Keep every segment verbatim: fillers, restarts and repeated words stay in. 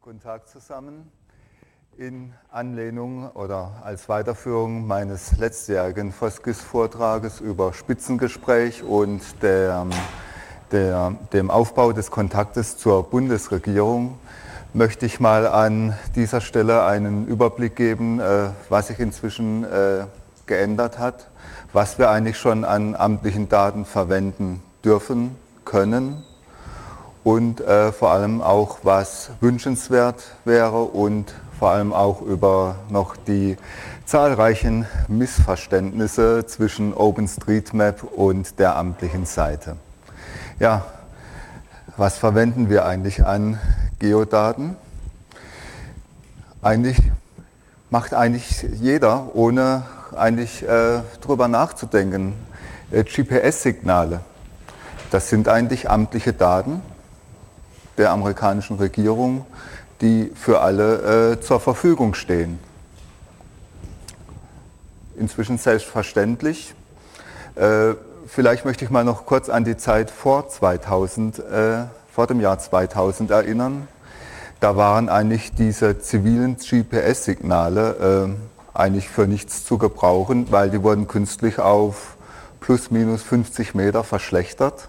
Guten Tag zusammen. In Anlehnung oder als Weiterführung meines letztjährigen Foskis-Vortrages über Spitzengespräch und der, der, dem Aufbau des Kontaktes zur Bundesregierung möchte ich mal an dieser Stelle einen Überblick geben, äh, was sich inzwischen äh, geändert hat, was wir eigentlich schon an amtlichen Daten verwenden dürfen, können. Und äh, vor allem auch, was wünschenswert wäre und vor allem auch über noch die zahlreichen Missverständnisse zwischen OpenStreetMap und der amtlichen Seite. Ja, was verwenden wir eigentlich an Geodaten? Eigentlich macht eigentlich jeder, ohne eigentlich äh, drüber nachzudenken. Äh, G P S-Signale, das sind eigentlich amtliche Daten der amerikanischen Regierung, die für alle äh, zur Verfügung stehen. Inzwischen selbstverständlich. Äh, vielleicht möchte ich mal noch kurz an die Zeit vor zweitausend, äh, vor dem Jahr zweitausend erinnern. Da waren eigentlich diese zivilen G P S-Signale äh, eigentlich für nichts zu gebrauchen, weil die wurden künstlich auf plus minus fünfzig Meter verschlechtert.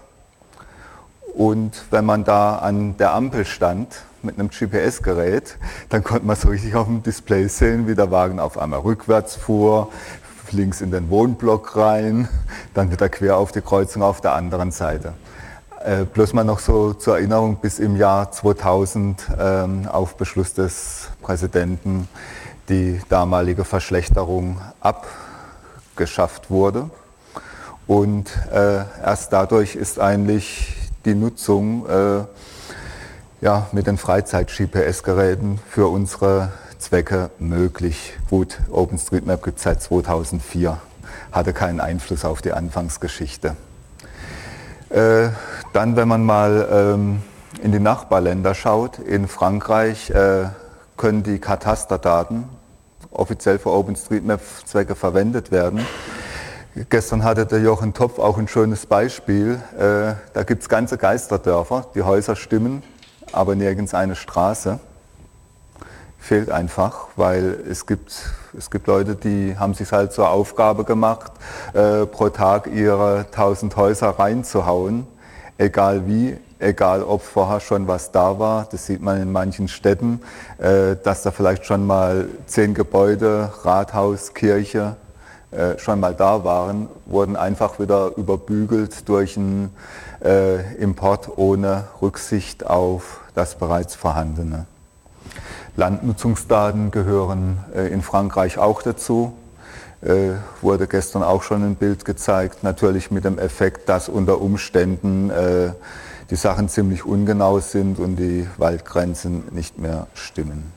Und wenn man da an der Ampel stand mit einem G P S-Gerät, dann konnte man so richtig auf dem Display sehen, wie der Wagen auf einmal rückwärts fuhr, links in den Wohnblock rein, dann wieder quer auf die Kreuzung auf der anderen Seite. Äh, bloß mal noch so zur Erinnerung, bis im Jahr zweitausend ähm, auf Beschluss des Präsidenten die damalige Verschlechterung abgeschafft wurde. Und äh, erst dadurch ist eigentlich die Nutzung äh, ja, mit den Freizeit-G P S-Geräten für unsere Zwecke möglich. Gut, OpenStreetMap gibt es seit zweitausendvier, hatte keinen Einfluss auf die Anfangsgeschichte. Äh, dann, wenn man mal ähm, in die Nachbarländer schaut, in Frankreich äh, können die Katasterdaten offiziell für OpenStreetMap-Zwecke verwendet werden. Gestern hatte der Jochen Topf auch ein schönes Beispiel. Äh, da gibt es ganze Geisterdörfer, die Häuser stimmen, aber nirgends eine Straße. Fehlt einfach, weil es gibt, es gibt Leute, die haben sich halt zur Aufgabe gemacht, äh, pro Tag ihre tausend Häuser reinzuhauen, egal wie, egal ob vorher schon was da war. Das sieht man in manchen Städten, äh, dass da vielleicht schon mal zehn Gebäude, Rathaus, Kirche, schon mal da waren, wurden einfach wieder überbügelt durch einen äh, Import ohne Rücksicht auf das bereits Vorhandene. Landnutzungsdaten gehören äh, in Frankreich auch dazu. Äh, wurde gestern auch schon ein Bild gezeigt, natürlich mit dem Effekt, dass unter Umständen äh, die Sachen ziemlich ungenau sind und die Waldgrenzen nicht mehr stimmen.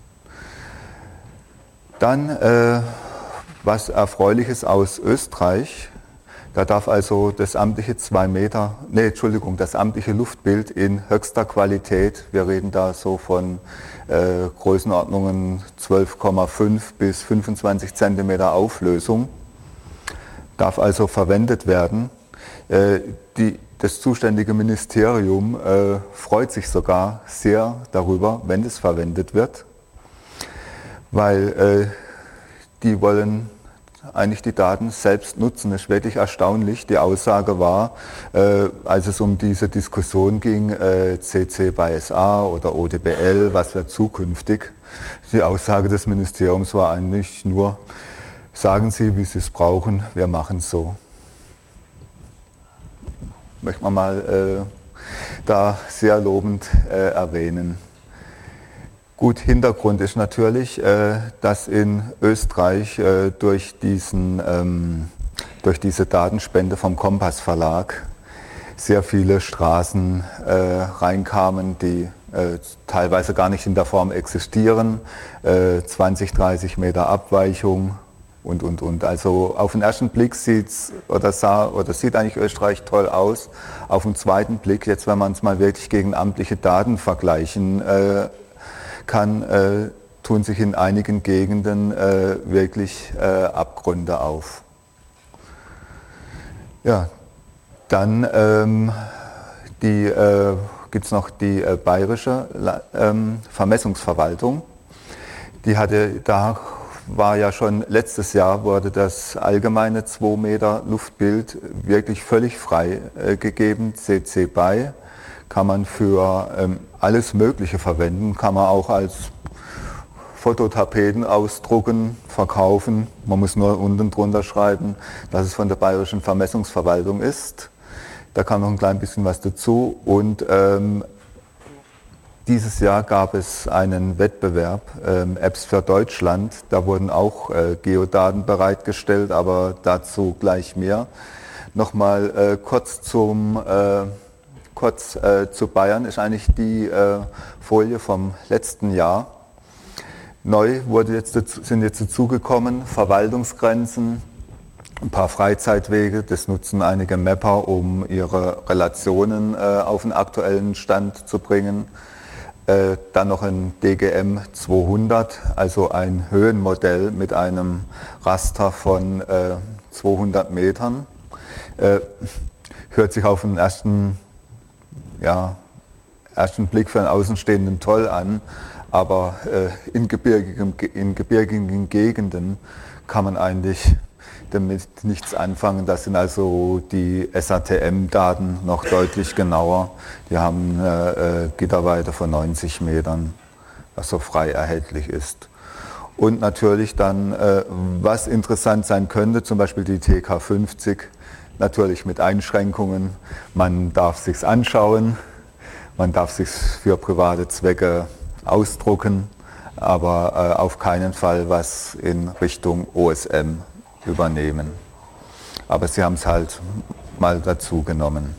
Dann äh, was Erfreuliches aus Österreich. Da darf also das amtliche zwei Meter, nee, Entschuldigung, das amtliche Luftbild in höchster Qualität, wir reden da so von äh, Größenordnungen zwölf Komma fünf bis fünfundzwanzig Zentimeter Auflösung, darf also verwendet werden. Äh, die, das zuständige Ministerium äh, freut sich sogar sehr darüber, wenn es verwendet wird, weil äh, die wollen eigentlich die Daten selbst nutzen. Das ist wirklich erstaunlich. Die Aussage war, äh, als es um diese Diskussion ging, äh, C C B Y S A oder O D B L, was wird zukünftig, die Aussage des Ministeriums war eigentlich nur, sagen Sie, wie Sie es brauchen, wir machen es so. Möchte man mal äh, da sehr lobend äh, erwähnen. Gut, Hintergrund ist natürlich, dass in Österreich durch, diesen, durch diese Datenspende vom Kompass Verlag sehr viele Straßen reinkamen, die teilweise gar nicht in der Form existieren, zwanzig, dreißig Meter Abweichung und, und, und. Also auf den ersten Blick sieht's oder sah oder sieht eigentlich Österreich toll aus. Auf den zweiten Blick, jetzt wenn man es mal wirklich gegen amtliche Daten vergleichen kann, äh, tun sich in einigen Gegenden äh, wirklich äh, Abgründe auf. Ja, dann ähm, die äh, gibt es noch die äh, bayerische ähm, Vermessungsverwaltung. Die hatte, da war ja schon letztes Jahr, wurde das allgemeine zwei Meter Luftbild wirklich völlig frei äh, gegeben, C C B Y. Kann man für ähm, alles Mögliche verwenden, kann man auch als Fototapeten ausdrucken, verkaufen. Man muss nur unten drunter schreiben, dass es von der Bayerischen Vermessungsverwaltung ist. Da kam noch ein klein bisschen was dazu. Und ähm, dieses Jahr gab es einen Wettbewerb, ähm, Apps für Deutschland. Da wurden auch äh, Geodaten bereitgestellt, aber dazu gleich mehr. Nochmal äh, kurz zum äh, kurz äh, zu Bayern ist eigentlich die äh, Folie vom letzten Jahr. Neu wurde jetzt, sind jetzt dazugekommen Verwaltungsgrenzen, ein paar Freizeitwege, das nutzen einige Mapper, um ihre Relationen äh, auf den aktuellen Stand zu bringen. Äh, dann noch ein D G M zweihundert, also ein Höhenmodell mit einem Raster von äh, zweihundert Metern. Äh, hört sich auf den ersten, ja, ersten Blick für einen Außenstehenden toll an. Aber äh, in, gebirgigen, in gebirgigen Gegenden kann man eigentlich damit nichts anfangen. Das sind also die S A T M-Daten noch deutlich genauer. Die haben eine äh, Gitterweite von neunzig Metern, was so frei erhältlich ist. Und natürlich dann, äh, was interessant sein könnte, zum Beispiel die T K fünfzig, natürlich mit Einschränkungen. Man darf es sich anschauen, man darf es sich für private Zwecke ausdrucken, aber äh, auf keinen Fall was in Richtung O S M übernehmen. Aber sie haben es halt mal dazu genommen.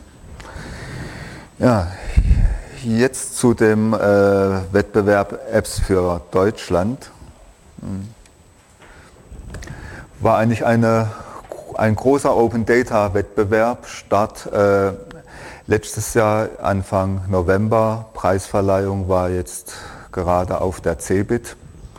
Ja, jetzt zu dem äh, Wettbewerb Apps für Deutschland. War eigentlich eine, ein großer Open Data Wettbewerb, Start äh, letztes Jahr Anfang November, Preisverleihung war jetzt gerade auf der CeBIT.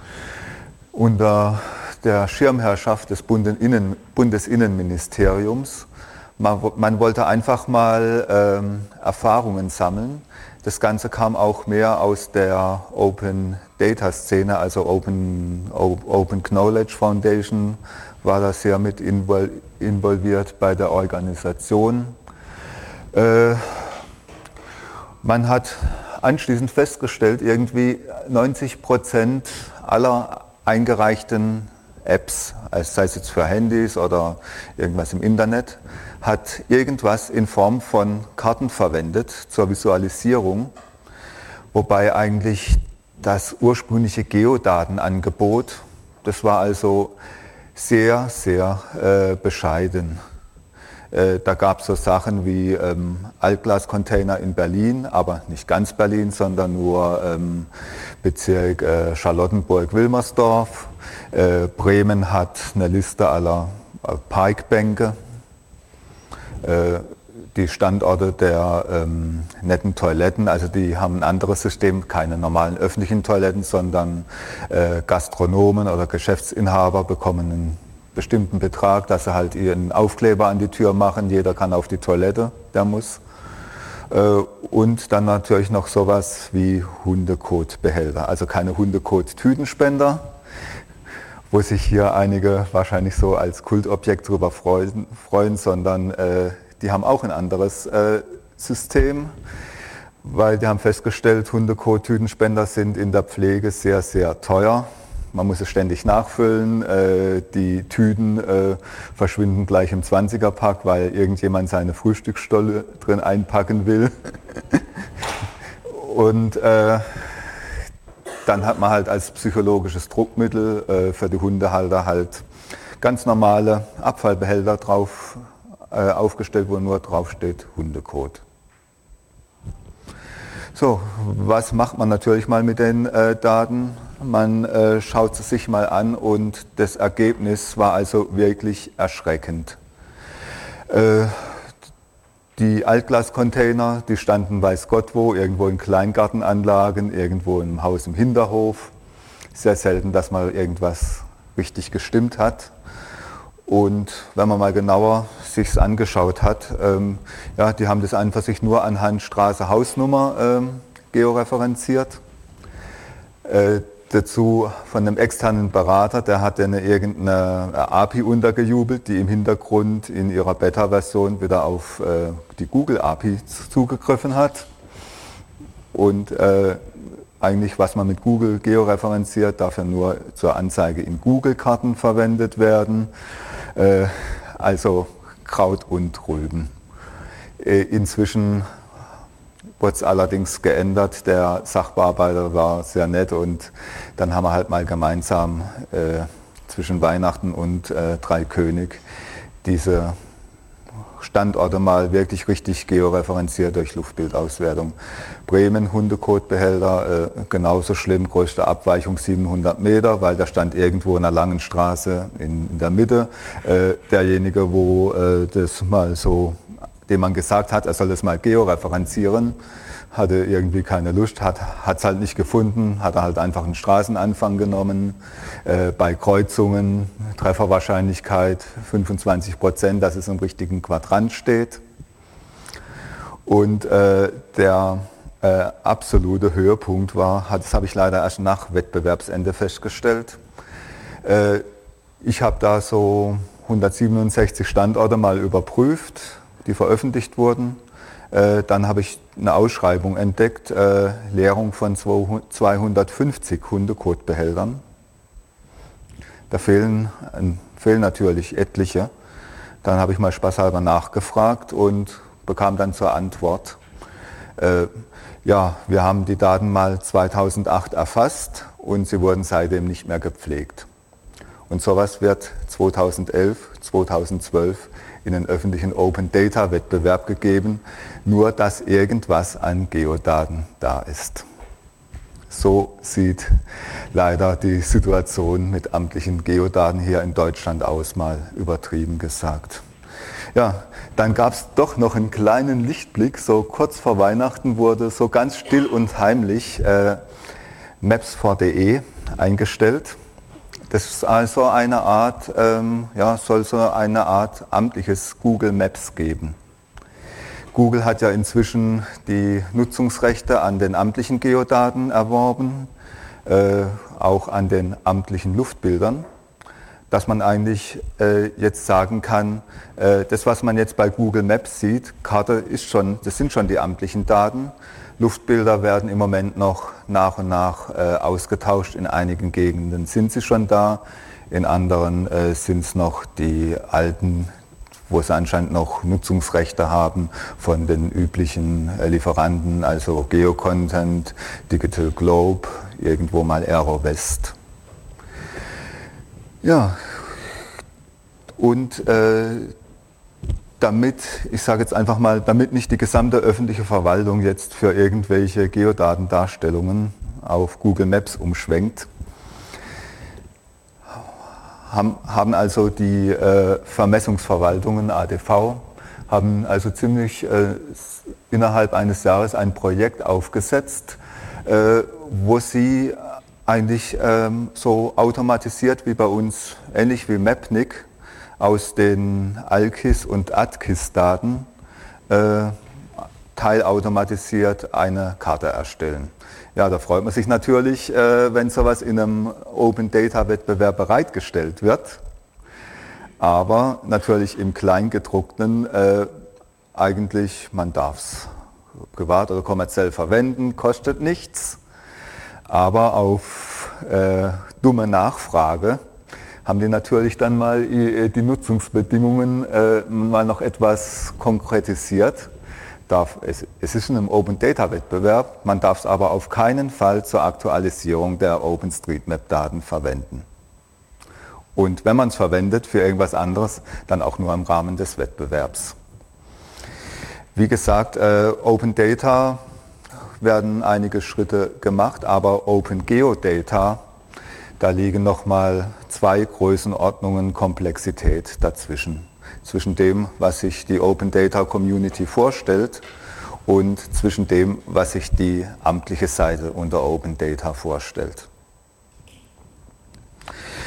Unter der Schirmherrschaft des Bundesinnen, Bundesinnenministeriums. Man, man wollte einfach mal ähm, Erfahrungen sammeln. Das Ganze kam auch mehr aus der Open Data Szene, also Open, Open Knowledge Foundation war da sehr mit involviert bei der Organisation. Äh, man hat anschließend festgestellt, irgendwie neunzig Prozent aller eingereichten Apps, sei es jetzt für Handys oder irgendwas im Internet, hat irgendwas in Form von Karten verwendet zur Visualisierung, wobei eigentlich das ursprüngliche Geodatenangebot, das war also sehr, sehr äh, bescheiden. Äh, da gab es so Sachen wie ähm, Altglascontainer in Berlin, aber nicht ganz Berlin, sondern nur ähm, Bezirk äh, Charlottenburg-Wilmersdorf. Äh, Bremen hat eine Liste aller äh, Parkbänke, äh, die Standorte der ähm, netten Toiletten, also die haben ein anderes System, keine normalen öffentlichen Toiletten, sondern äh, Gastronomen oder Geschäftsinhaber bekommen einen bestimmten Betrag, dass sie halt ihren Aufkleber an die Tür machen, jeder kann auf die Toilette, der muss. Äh, und dann natürlich noch sowas wie Hundekotbehälter, also keine Hundekot-Tütenspender, wo sich hier einige wahrscheinlich so als Kultobjekt drüber freuen, freuen sondern äh, die haben auch ein anderes äh, System, weil die haben festgestellt, Hundekot-Tütenspender sind in der Pflege sehr, sehr teuer. Man muss es ständig nachfüllen, äh, die Tüten äh, verschwinden gleich im zwanziger-Pack, weil irgendjemand seine Frühstücksstulle drin einpacken will. Und äh, dann hat man halt als psychologisches Druckmittel äh, für die Hundehalter halt ganz normale Abfallbehälter drauf äh, aufgestellt, wo nur drauf steht Hundekot. So, was macht man natürlich mal mit den äh, Daten? Man äh, schaut es sich mal an und das Ergebnis war also wirklich erschreckend. Äh, die Altglascontainer, die standen weiß Gott wo, irgendwo in Kleingartenanlagen, irgendwo im Haus im Hinterhof. Sehr selten, dass mal irgendwas richtig gestimmt hat. Und wenn man mal genauer sich angeschaut hat, ähm, ja, die haben das einfach sich nur anhand Straße, Hausnummer ähm, georeferenziert. Äh, dazu von einem externen Berater, der hat eine irgendeine A P I untergejubelt, die im Hintergrund in ihrer Beta-Version wieder auf äh, die Google-A P I zugegriffen hat. Und äh, eigentlich, was man mit Google georeferenziert, darf ja nur zur Anzeige in Google-Karten verwendet werden. Äh, also Kraut und Rüben. Äh, inzwischen wurde es allerdings geändert. Der Sachbearbeiter war sehr nett und dann haben wir halt mal gemeinsam äh, zwischen Weihnachten und äh, Dreikönig diese Standorte mal wirklich richtig georeferenziert durch Luftbildauswertung. Bremen, Hundekotbehälter, äh, genauso schlimm, größte Abweichung siebenhundert Meter, weil der stand irgendwo in einer langen Straße in, in der Mitte. Äh, derjenige, wo äh, das mal so, dem man gesagt hat, er soll das mal georeferenzieren, hatte irgendwie keine Lust, hat es halt nicht gefunden, hat er halt einfach einen Straßenanfang genommen. Äh, bei Kreuzungen Trefferwahrscheinlichkeit fünfundzwanzig Prozent, dass es im richtigen Quadrant steht. Und äh, der äh, absolute Höhepunkt war, das habe ich leider erst nach Wettbewerbsende festgestellt. Äh, ich habe da so hundertsiebenundsechzig Standorte mal überprüft, die veröffentlicht wurden. Dann habe ich eine Ausschreibung entdeckt, äh, Leerung von zweihundertfünfzig Hundekotbehältern. Da fehlen, äh, fehlen natürlich etliche. Dann habe ich mal spaßhalber nachgefragt und bekam dann zur Antwort, äh, ja, wir haben die Daten mal zweitausendacht erfasst und sie wurden seitdem nicht mehr gepflegt. Und sowas wird zweitausendelf, zweitausendzwölf in den öffentlichen Open Data Wettbewerb gegeben, nur dass irgendwas an Geodaten da ist. So sieht leider die Situation mit amtlichen Geodaten hier in Deutschland aus, mal übertrieben gesagt. Ja, dann gab es doch noch einen kleinen Lichtblick, so kurz vor Weihnachten wurde so ganz still und heimlich äh, Maps punkt de eingestellt. Das ist also eine Art, ähm, ja, soll so eine Art amtliches Google Maps geben. Google hat ja inzwischen die Nutzungsrechte an den amtlichen Geodaten erworben, äh, auch an den amtlichen Luftbildern, dass man eigentlich äh, jetzt sagen kann, äh, das, was man jetzt bei Google Maps sieht, Karte ist schon, das sind schon die amtlichen Daten. Luftbilder werden im Moment noch nach und nach äh, ausgetauscht. In einigen Gegenden sind sie schon da, in anderen äh, sind es noch die alten, wo sie anscheinend noch Nutzungsrechte haben von den üblichen äh, Lieferanten, also Geocontent, Digital Globe, irgendwo mal AeroWest. Ja, und äh, damit, ich sage jetzt einfach mal, damit nicht die gesamte öffentliche Verwaltung jetzt für irgendwelche Geodatendarstellungen auf Google Maps umschwenkt, haben, haben also die äh, Vermessungsverwaltungen, A D V, haben also ziemlich äh, innerhalb eines Jahres ein Projekt aufgesetzt, äh, wo sie eigentlich ähm, so automatisiert wie bei uns, ähnlich wie Mapnik, aus den ALKIS- und ATKIS-Daten äh, teilautomatisiert eine Karte erstellen. Ja, da freut man sich natürlich, äh, wenn sowas in einem Open-Data-Wettbewerb bereitgestellt wird, aber natürlich im Kleingedruckten äh, eigentlich, man darf es privat oder kommerziell verwenden, kostet nichts, aber auf äh, dumme Nachfrage haben die natürlich dann mal die Nutzungsbedingungen äh, mal noch etwas konkretisiert. Darf, es, es ist in einem Open-Data-Wettbewerb, man darf es aber auf keinen Fall zur Aktualisierung der OpenStreetMap-Daten verwenden. Und wenn man es verwendet für irgendwas anderes, dann auch nur im Rahmen des Wettbewerbs. Wie gesagt, äh, Open Data werden einige Schritte gemacht, aber Open Geodata, da liegen nochmal zwei Größenordnungen Komplexität dazwischen. Zwischen dem, was sich die Open Data Community vorstellt und zwischen dem, was sich die amtliche Seite unter Open Data vorstellt.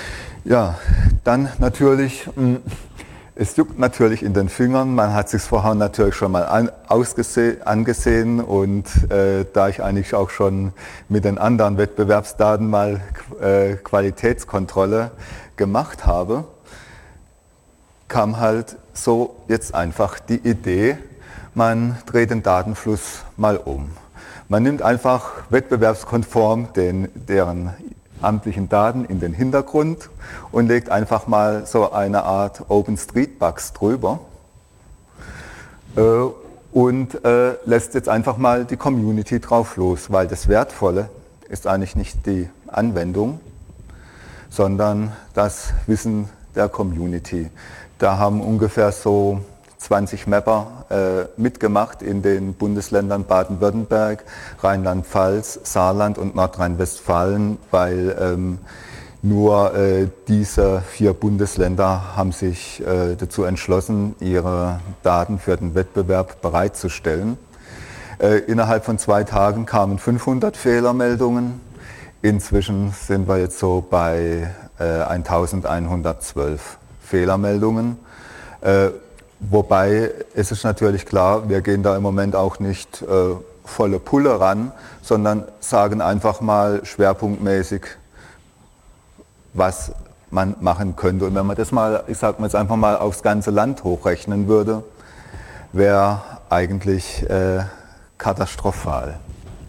Ja, dann natürlich, es juckt natürlich in den Fingern. Man hat sich vorher natürlich schon mal an, angesehen und äh, da ich eigentlich auch schon mit den anderen Wettbewerbsdaten mal äh, Qualitätskontrolle gemacht habe, kam halt so jetzt einfach die Idee, man dreht den Datenfluss mal um. Man nimmt einfach wettbewerbskonform den, deren amtlichen Daten in den Hintergrund und legt einfach mal so eine Art OpenStreetBugs drüber äh, und äh, lässt jetzt einfach mal die Community drauf los, weil das Wertvolle ist eigentlich nicht die Anwendung, sondern das Wissen der Community. Da haben ungefähr so zwanzig Mapper äh, mitgemacht in den Bundesländern Baden-Württemberg, Rheinland-Pfalz, Saarland und Nordrhein-Westfalen, weil ähm, nur äh, diese vier Bundesländer haben sich äh, dazu entschlossen, ihre Daten für den Wettbewerb bereitzustellen. Äh, innerhalb von zwei Tagen kamen fünfhundert Fehlermeldungen. Inzwischen sind wir jetzt so bei äh, eintausendeinhundertzwölf Fehlermeldungen. Äh, Wobei es ist natürlich klar, wir gehen da im Moment auch nicht äh, volle Pulle ran, sondern sagen einfach mal schwerpunktmäßig, was man machen könnte. Und wenn man das mal, ich sage mal jetzt einfach mal aufs ganze Land hochrechnen würde, wäre eigentlich äh, katastrophal.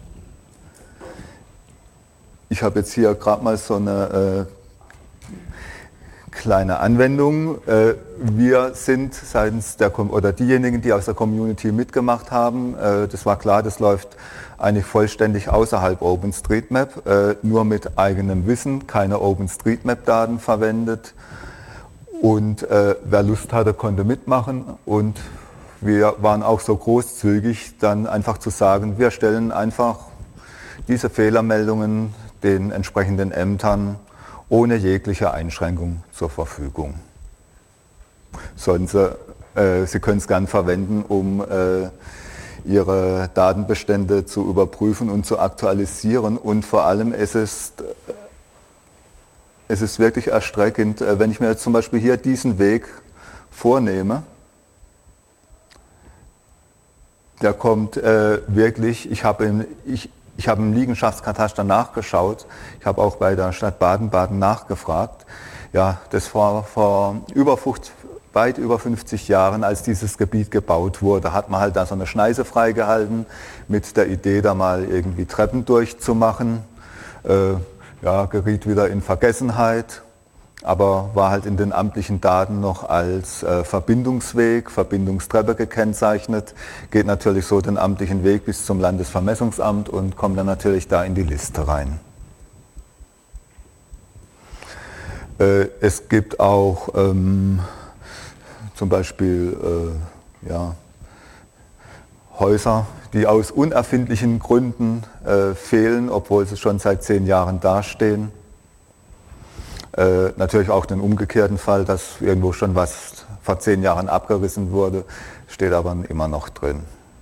Ich habe jetzt hier gerade mal so eine äh, kleine Anwendung. Wir sind seitens der, oder diejenigen, die aus der Community mitgemacht haben, das war klar, das läuft eigentlich vollständig außerhalb OpenStreetMap, nur mit eigenem Wissen, keine OpenStreetMap-Daten verwendet. Und wer Lust hatte, konnte mitmachen. Und wir waren auch so großzügig, dann einfach zu sagen, wir stellen einfach diese Fehlermeldungen den entsprechenden Ämtern ohne jegliche Einschränkung zur Verfügung. Sollen Sie, äh, Sie können es gern verwenden, um äh, Ihre Datenbestände zu überprüfen und zu aktualisieren. Und vor allem es ist es ist wirklich erschreckend, äh, wenn ich mir jetzt zum Beispiel hier diesen Weg vornehme. Der kommt äh, wirklich, ich habe ihn, ich, Ich habe im Liegenschaftskataster nachgeschaut, ich habe auch bei der Stadt Baden-Baden nachgefragt. Ja, das war vor über fünfzig, weit über fünfzig Jahren, als dieses Gebiet gebaut wurde, hat man halt da so eine Schneise freigehalten mit der Idee, da mal irgendwie Treppen durchzumachen. Äh, ja, geriet wieder in Vergessenheit, aber war halt in den amtlichen Daten noch als äh, Verbindungsweg, Verbindungstreppe gekennzeichnet, geht natürlich so den amtlichen Weg bis zum Landesvermessungsamt und kommt dann natürlich da in die Liste rein. Äh, es gibt auch ähm, zum Beispiel äh, ja, Häuser, die aus unerfindlichen Gründen äh, fehlen, obwohl sie schon seit zehn Jahren dastehen. Äh, natürlich auch den umgekehrten Fall, dass irgendwo schon was vor zehn Jahren abgerissen wurde, steht aber immer noch drin.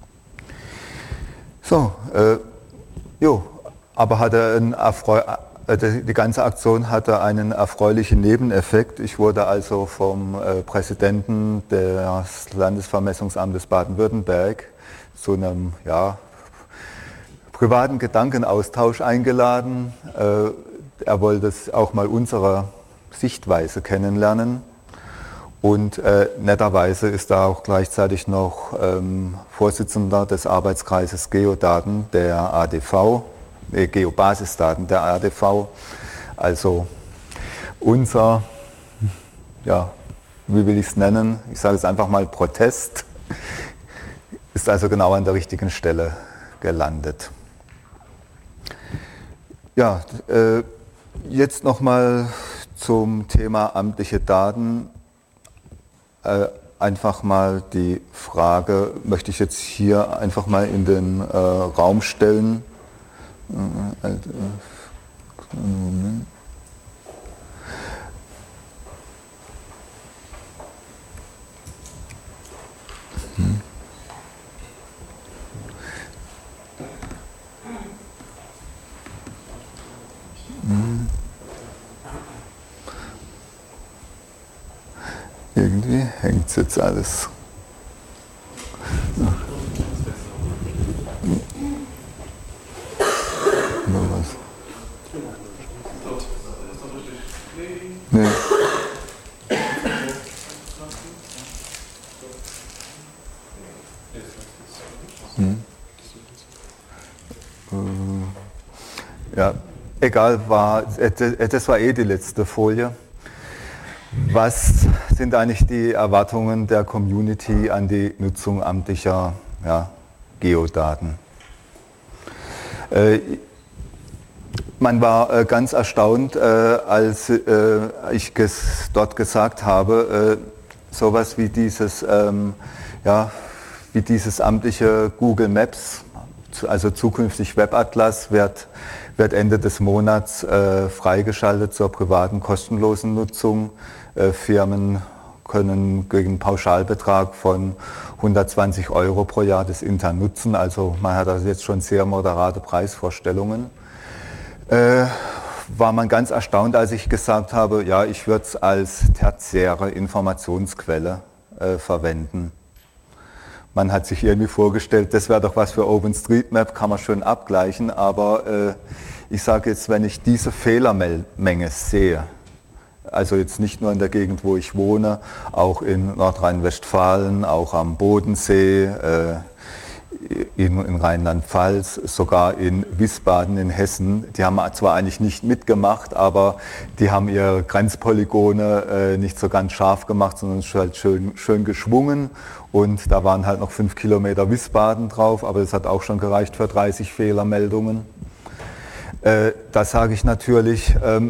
So, äh, jo, aber hatte ein erfreu äh, die ganze Aktion hatte einen erfreulichen Nebeneffekt. Ich wurde also vom äh, Präsidenten des Landesvermessungsamtes Baden-Württemberg zu einem ja, privaten Gedankenaustausch eingeladen. Äh, Er wollte auch mal unsere Sichtweise kennenlernen und äh, netterweise ist da auch gleichzeitig noch ähm, Vorsitzender des Arbeitskreises Geodaten der A D V, äh, Geobasisdaten der A D V. Also unser, ja, wie will ich es nennen, ich sage es einfach mal Protest, ist also genau an der richtigen Stelle gelandet. Ja, äh, Jetzt nochmal zum Thema amtliche Daten. Äh, einfach mal die Frage, möchte ich jetzt hier einfach mal in den äh, Raum stellen. Äh, äh, Moment. Hm. Hm. Irgendwie hängt es jetzt alles. Nur was. Nee. Hm. Ja, egal, war, das war eh die letzte Folie. Was sind eigentlich die Erwartungen der Community an die Nutzung amtlicher ja, Geodaten? Äh, man war äh, ganz erstaunt, äh, als äh, ich ges dort gesagt habe, äh, sowas wie dieses, ähm, ja, wie dieses amtliche Google Maps, also zukünftig Webatlas, wird, wird Ende des Monats äh, freigeschaltet zur privaten kostenlosen Nutzung. Äh, Firmen können gegen einen Pauschalbetrag von hundertzwanzig Euro pro Jahr das intern nutzen. Also man hat also jetzt schon sehr moderate Preisvorstellungen. Äh, war man ganz erstaunt, als ich gesagt habe, ja, ich würde es als tertiäre Informationsquelle äh, verwenden. Man hat sich irgendwie vorgestellt, das wäre doch was für OpenStreetMap, kann man schön abgleichen, aber äh, ich sage jetzt, wenn ich diese Fehlermenge sehe, also jetzt nicht nur in der Gegend, wo ich wohne, auch in Nordrhein-Westfalen, auch am Bodensee, äh, in, in Rheinland-Pfalz, sogar in Wiesbaden in Hessen. Die haben zwar eigentlich nicht mitgemacht, aber die haben ihre Grenzpolygone äh, nicht so ganz scharf gemacht, sondern halt schön, schön geschwungen. Und da waren halt noch fünf Kilometer Wiesbaden drauf, aber das hat auch schon gereicht für dreißig Fehlermeldungen. Äh, da sage ich natürlich, ähm,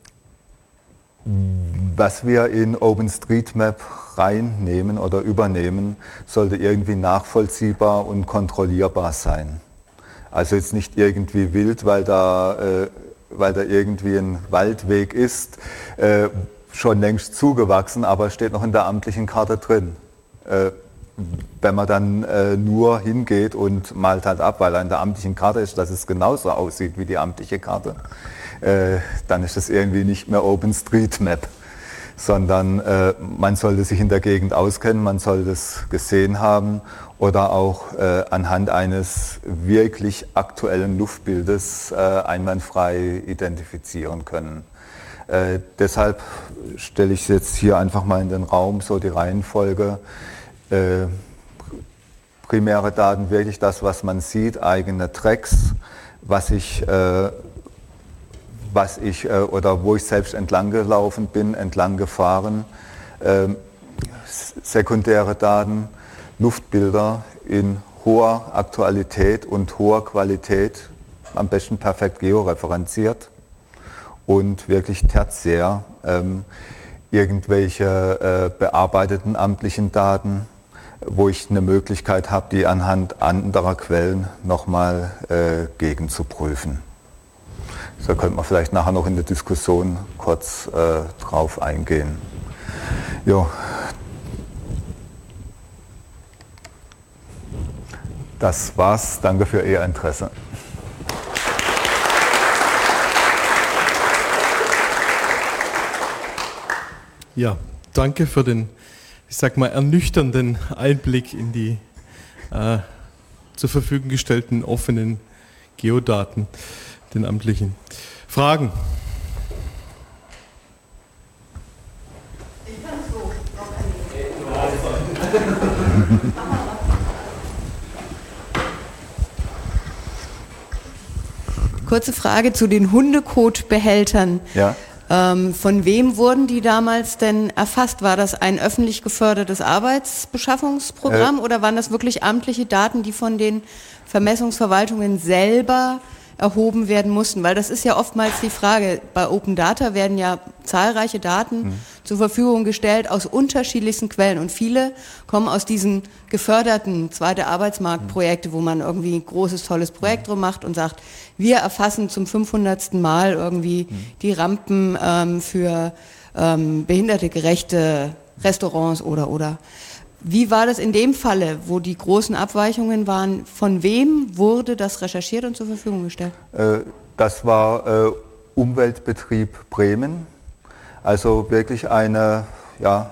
was wir in OpenStreetMap reinnehmen oder übernehmen, sollte irgendwie nachvollziehbar und kontrollierbar sein. Also jetzt nicht irgendwie wild, weil da, äh, weil da irgendwie ein Waldweg ist, äh, schon längst zugewachsen, aber steht noch in der amtlichen Karte drin. Äh, wenn man dann äh, nur hingeht und malt halt ab, weil in der amtlichen Karte ist, dass es genauso aussieht wie die amtliche Karte, äh, dann ist es irgendwie nicht mehr OpenStreetMap, sondern äh, man sollte sich in der Gegend auskennen, man sollte es gesehen haben oder auch äh, anhand eines wirklich aktuellen Luftbildes äh, einwandfrei identifizieren können. Äh, deshalb stelle ich jetzt hier einfach mal in den Raum so die Reihenfolge. Äh, primäre Daten, wirklich das, was man sieht, eigene Tracks, was ich, äh, was ich äh, oder wo ich selbst entlang gelaufen bin, entlang gefahren, äh, sekundäre Daten, Luftbilder in hoher Aktualität und hoher Qualität, am besten perfekt georeferenziert und wirklich tertiär ähm, irgendwelche äh, bearbeiteten amtlichen Daten, wo ich eine Möglichkeit habe, die anhand anderer Quellen nochmal äh, gegenzuprüfen. Da könnte man vielleicht nachher noch in der Diskussion kurz äh, drauf eingehen. Jo. Das war's. Danke für Ihr Interesse. Ja, danke für den, ich sag mal, ernüchternden Einblick in die äh, zur Verfügung gestellten offenen Geodaten, den amtlichen. Fragen? Ich kann so noch Kurze Frage zu den Hundekotbehältern. Ja. Ähm, von wem wurden die damals denn erfasst? War das ein öffentlich gefördertes Arbeitsbeschaffungsprogramm äh, oder waren das wirklich amtliche Daten, die von den Vermessungsverwaltungen selber erhoben werden mussten? Weil das ist ja oftmals die Frage. Bei Open Data werden ja zahlreiche Daten mhm. zur Verfügung gestellt aus unterschiedlichsten Quellen und viele kommen aus diesen geförderten zweite Arbeitsmarktprojekte, wo man irgendwie ein großes, tolles Projekt drum macht und sagt, wir erfassen zum fünfhundertsten Mal irgendwie mhm. die Rampen ähm, für ähm, behindertegerechte Restaurants oder oder. Wie war das in dem Falle, wo die großen Abweichungen waren? Von wem wurde das recherchiert und zur Verfügung gestellt? Das war äh, Umweltbetrieb Bremen, also wirklich eine, ja,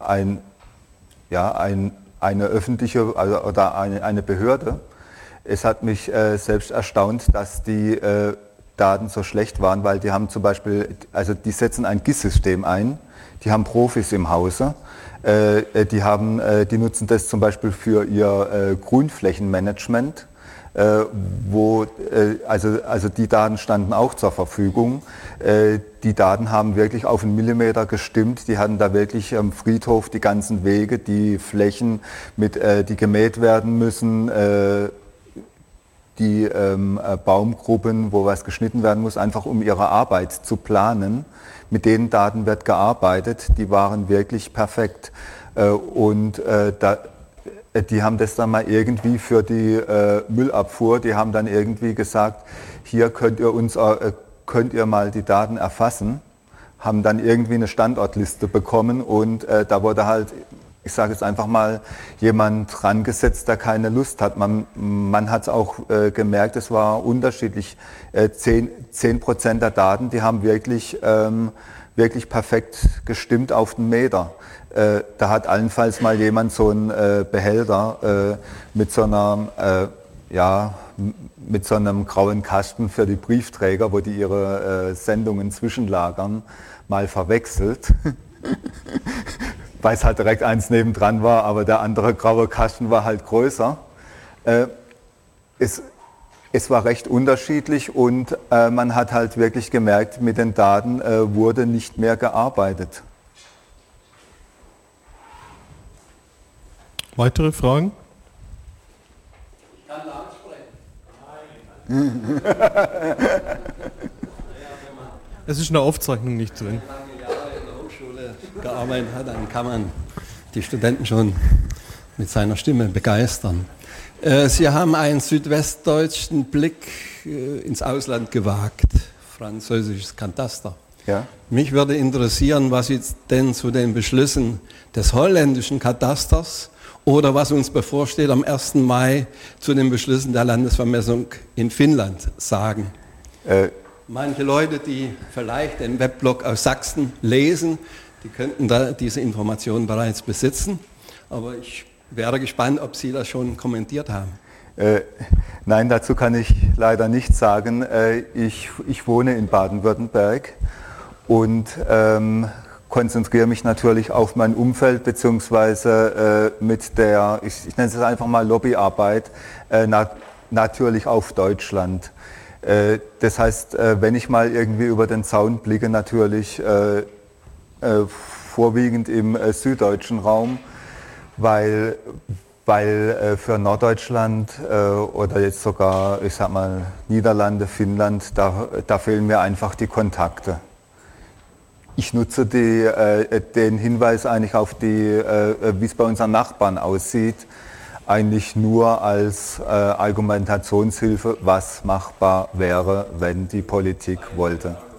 ein, ja, ein, eine öffentliche also, oder eine, eine Behörde. Es hat mich äh, selbst erstaunt, dass die äh, Daten so schlecht waren, weil die haben zum Beispiel, also die setzen ein G I S-System ein, die haben Profis im Hause, äh, die, haben, äh, die nutzen das zum Beispiel für ihr äh, Grünflächenmanagement, äh, wo, äh, also, also die Daten standen auch zur Verfügung. Äh, die Daten haben wirklich auf einen Millimeter gestimmt, die hatten da wirklich am Friedhof die ganzen Wege, die Flächen, mit, äh, die gemäht werden müssen, äh, die ähm, Baumgruppen, wo was geschnitten werden muss, einfach um ihre Arbeit zu planen. Mit den Daten wird gearbeitet, die waren wirklich perfekt. Äh, und äh, da, die haben das dann mal irgendwie für die äh, Müllabfuhr, die haben dann irgendwie gesagt, hier könnt ihr, uns, äh, könnt ihr mal die Daten erfassen, haben dann irgendwie eine Standortliste bekommen und äh, da wurde halt, ich sage jetzt einfach mal, jemand rangesetzt, der keine Lust hat. Man, man hat es auch äh, gemerkt, es war unterschiedlich. Äh, zehn Prozent der Daten, die haben wirklich, ähm, wirklich perfekt gestimmt auf den Meter. Äh, da hat allenfalls mal jemand so einen äh, Behälter äh, mit so einer, äh, ja, mit so einem grauen Kasten für die Briefträger, wo die ihre äh, Sendungen zwischenlagern, mal verwechselt. Weil es halt direkt eins nebendran war, aber der andere graue Kasten war halt größer. Äh, es, es war recht unterschiedlich und äh, man hat halt wirklich gemerkt, mit den Daten äh, wurde nicht mehr gearbeitet. Weitere Fragen? Ich kann laut sprechen. Es ist eine Aufzeichnung nicht drin. Lange Jahre in der Hochschule gearbeitet hat, dann kann man die Studenten schon mit seiner Stimme begeistern. Sie haben einen südwestdeutschen Blick ins Ausland gewagt, französisches Kataster. Ja? Mich würde interessieren, was jetzt denn zu den Beschlüssen des holländischen Katasters oder was uns bevorsteht am ersten Mai zu den Beschlüssen der Landesvermessung in Finnland sagen. Äh, Manche Leute, die vielleicht den Weblog aus Sachsen lesen, die könnten da diese Informationen bereits besitzen. Aber ich wäre gespannt, ob Sie das schon kommentiert haben. Äh, nein, dazu kann ich leider nichts sagen. Äh, ich, ich wohne in Baden-Württemberg und ähm, konzentriere mich natürlich auf mein Umfeld beziehungsweise äh, mit der, ich, ich nenne es einfach mal Lobbyarbeit, äh, nat natürlich auf Deutschland. Äh, das heißt, äh, wenn ich mal irgendwie über den Zaun blicke, natürlich äh, äh, vorwiegend im äh, süddeutschen Raum, weil, weil äh, für Norddeutschland äh, oder jetzt sogar, ich sag mal, Niederlande, Finnland, da, da fehlen mir einfach die Kontakte. Ich nutze die, äh, den Hinweis eigentlich auf die, äh, wie es bei unseren Nachbarn aussieht, eigentlich nur als äh, Argumentationshilfe, was machbar wäre, wenn die Politik wollte.